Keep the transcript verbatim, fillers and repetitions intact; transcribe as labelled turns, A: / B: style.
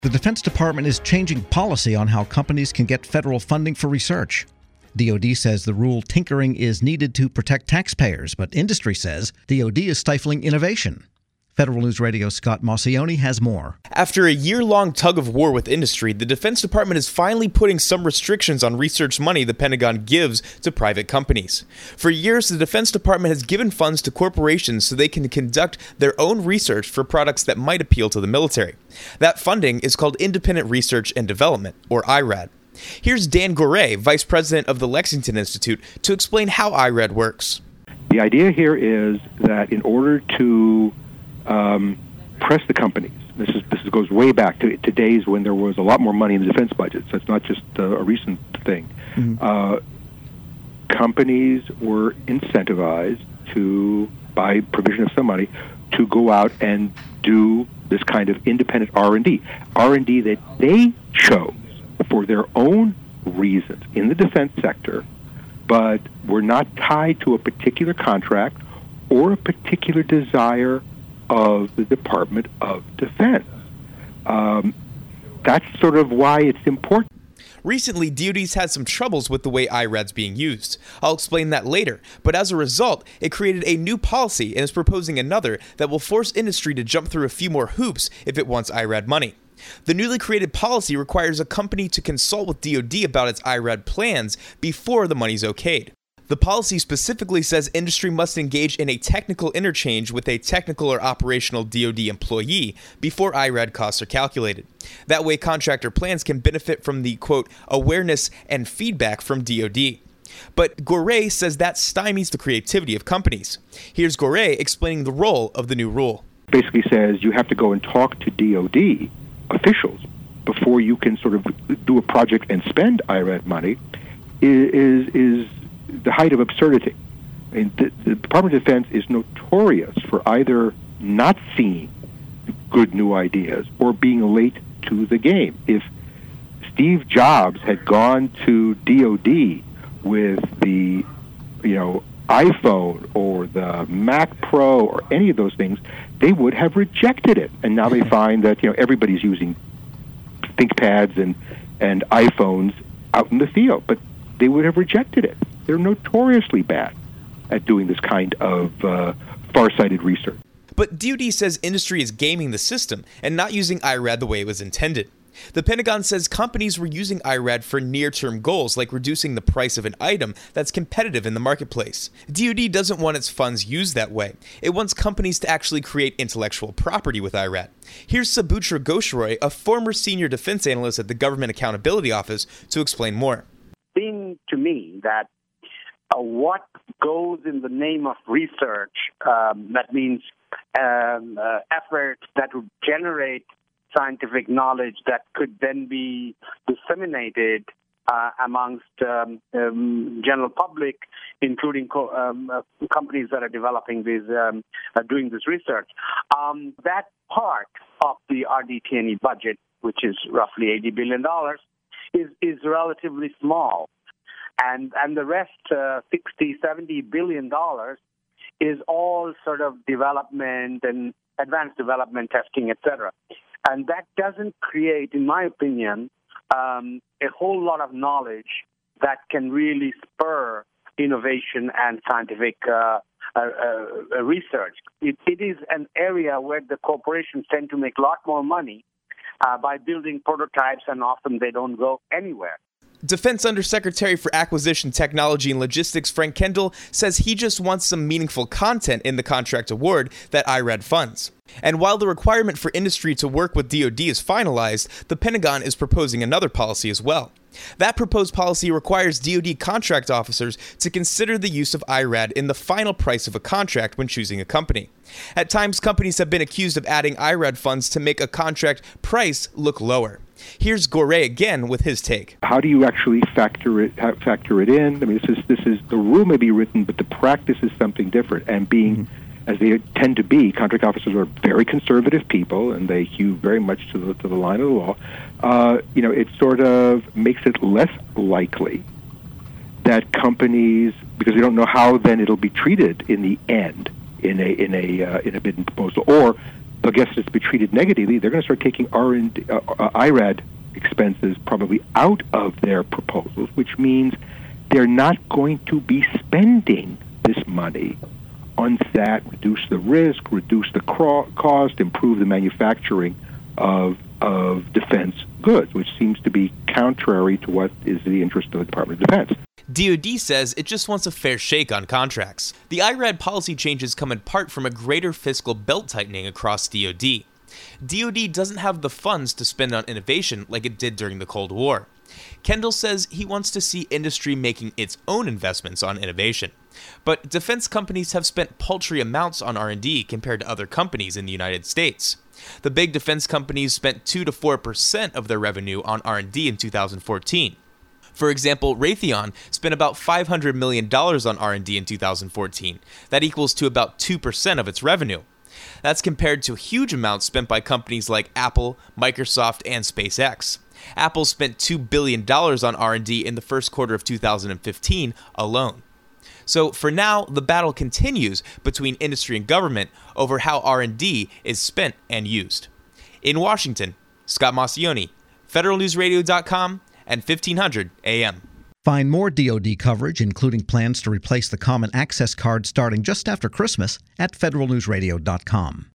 A: The Defense Department is changing policy on how companies can get federal funding for research. D O D says the rule tinkering is needed to protect taxpayers, but industry says D O D is stifling innovation. Federal News Radio's Scott Maucione has more.
B: After a year-long tug-of-war with industry, the Defense Department is finally putting some restrictions on research money the Pentagon gives to private companies. For years, the Defense Department has given funds to corporations so they can conduct their own research for products that might appeal to the military. That funding is called Independent Research and Development, or I R A D. Here's Dan Goré, Vice President of the Lexington Institute, to explain how I R A D works.
C: The idea here is that in order to Um, press the companies. This is this goes way back to, to days when there was a lot more money in the defense budget, so it's not just uh, a recent thing. Mm-hmm. Uh, companies were incentivized to, by provision of some money, to go out and do this kind of independent R and D. R and D that they chose for their own reasons in the defense sector, but were not tied to a particular contract or a particular desire of the Department of Defense. Um, that's sort of why it's important.
B: Recently, D O D's had some troubles with the way I R A D's being used. I'll explain that later, but as a result, it created a new policy and is proposing another that will force industry to jump through a few more hoops if it wants I R A D money. The newly created policy requires a company to consult with D O D about its I R A D plans before the money's okayed. The policy specifically says industry must engage in a technical interchange with a technical or operational D O D employee before I R A D costs are calculated. That way, contractor plans can benefit from the, quote, awareness and feedback from D O D. But Goré says that stymies the creativity of companies. Here's Goré explaining the role of the new rule.
C: Basically says you have to go and talk to D O D officials before you can sort of do a project and spend I R A D money is is the height of absurdity. I mean, the, the Department of Defense is notorious for either not seeing good new ideas or being late to the game. If Steve Jobs had gone to D O D with the, you know, iPhone or the Mac Pro or any of those things, they would have rejected it. And now they find that, you know, everybody's using ThinkPads and, and iPhones out in the field, but they would have rejected it. They're notoriously bad at doing this kind of uh, far-sighted research.
B: But D O D says industry is gaming the system and not using I R A D the way it was intended. The Pentagon says companies were using I R A D for near-term goals like reducing the price of an item that's competitive in the marketplace. D O D doesn't want its funds used that way. It wants companies to actually create intellectual property with I R A D. Here's Sabutra Ghoshroy, a former senior defense analyst at the Government Accountability Office, to explain more.
D: Seems to me that uh, what goes in the name of research, um, that means um, uh, efforts that would generate scientific knowledge that could then be disseminated uh, amongst um, um, general public, including co- um, uh, companies that are developing these, um, uh, doing this research. Um, that part of the R D T and E budget, which is roughly eighty billion dollars, is, is relatively small. And and the rest, uh, sixty, seventy billion dollars, is all sort of development and advanced development testing, et cetera. And that doesn't create, in my opinion, um, a whole lot of knowledge that can really spur innovation and scientific uh, uh, uh, research. It, it is an area where the corporations tend to make a lot more money uh, by building prototypes, and often they don't go anywhere.
B: Defense Undersecretary for Acquisition, Technology, and Logistics Frank Kendall says he just wants some meaningful content in the contract award that I R A D funds. And while the requirement for industry to work with D O D is finalized, the Pentagon is proposing another policy as well. That proposed policy requires D O D contract officers to consider the use of I R A D in the final price of a contract when choosing a company. At times, companies have been accused of adding I R A D funds to make a contract price look lower. Here's Goré again with his take.
C: How do you actually factor it factor it in? I mean, this is this is the rule may be written, but the practice is something different. And being, mm-hmm. as they tend to be, contract officers are very conservative people, and they hew very much to the to the line of the law. Uh, you know, it sort of makes it less likely that companies, because we don't know how then it'll be treated in the end in a in a uh, in a bid and proposal, or I guess it's be treated negatively. They're going to start taking R and D, uh, uh, I R A D expenses probably out of their proposals, which means they're not going to be spending this money on that, reduce the risk, reduce the cro- cost, improve the manufacturing of of defense goods, which seems to be contrary to what is the interest of the Department of Defense.
B: D O D says it just wants a fair shake on contracts. The I R A D policy changes come in part from a greater fiscal belt-tightening across D O D. D O D doesn't have the funds to spend on innovation like it did during the Cold War. Kendall says he wants to see industry making its own investments on innovation. But defense companies have spent paltry amounts on R and D compared to other companies in the United States. The big defense companies spent two to four percent of their revenue on R and D in two thousand fourteen. For example, Raytheon spent about five hundred million dollars on R and D in two thousand fourteen. That equals to about two percent of its revenue. That's compared to huge amounts spent by companies like Apple, Microsoft, and SpaceX. Apple spent two billion dollars on R and D in the first quarter of two thousand fifteen alone. So for now, the battle continues between industry and government over how R and D is spent and used. In Washington, Scott Maucione, Federal News Radio dot com and fifteen hundred A M.
A: Find more D O D coverage, including plans to replace the Common Access Card starting just after Christmas, at Federal News Radio dot com.